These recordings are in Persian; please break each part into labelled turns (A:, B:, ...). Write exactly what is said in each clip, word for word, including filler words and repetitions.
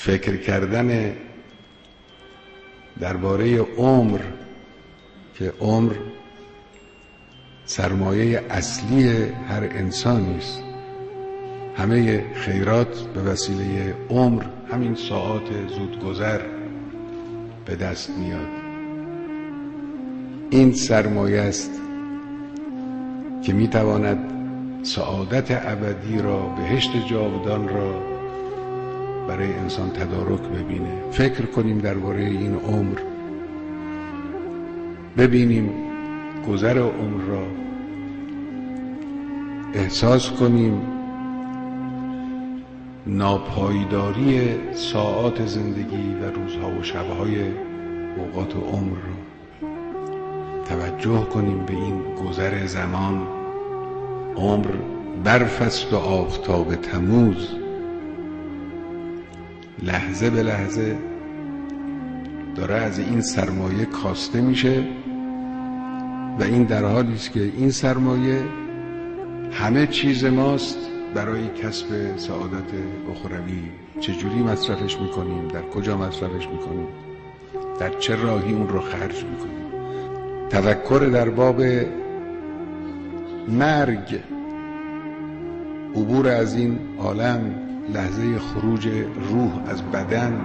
A: فکر کردن درباره عمر که عمر سرمایه اصلی هر انسانی است. همه خیرات به وسیله عمر، همین ساعات زودگذر به دست میاد. این سرمایه است که میتواند سعادت ابدی را، بهشت جاودان را برای انسان تدارک ببینه. فکر کنیم درباره این عمر، ببینیم گذر عمر را، احساس کنیم ناپایداری ساعات زندگی و روزها و شبهای اوقات عمر را. توجه کنیم به این گذر زمان. عمر برف است و آفتاب تموز، لحظه به لحظه داره از این سرمایه کاسته میشه و این در حالی است که این سرمایه همه چیز ماست برای کسب سعادت اخروی. چجوری مصرفش میکنیم، در کجا مصرفش میکنیم، در چه راهی اون رو خرج میکنیم. تفکر در باب مرگ، عبور از این عالم، لحظه خروج روح از بدن،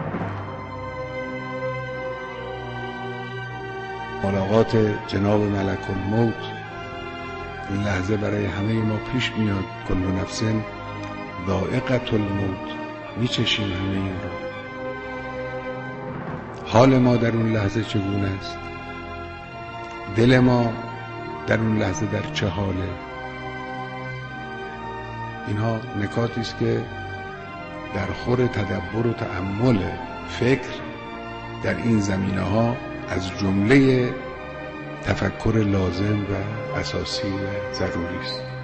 A: ملاقات جناب ملک الموت، این لحظه برای همه ما پیش میاد. کل نفس ذائقة الموت، میچشیم همه این رو. حال ما در اون لحظه چگونه است؟ دل ما در اون لحظه در چه حاله؟ اینها نکاتی است که در خور تدبر و تأمل فکر در این زمینه ها از جمله تفکر لازم و اساسی و ضروری است.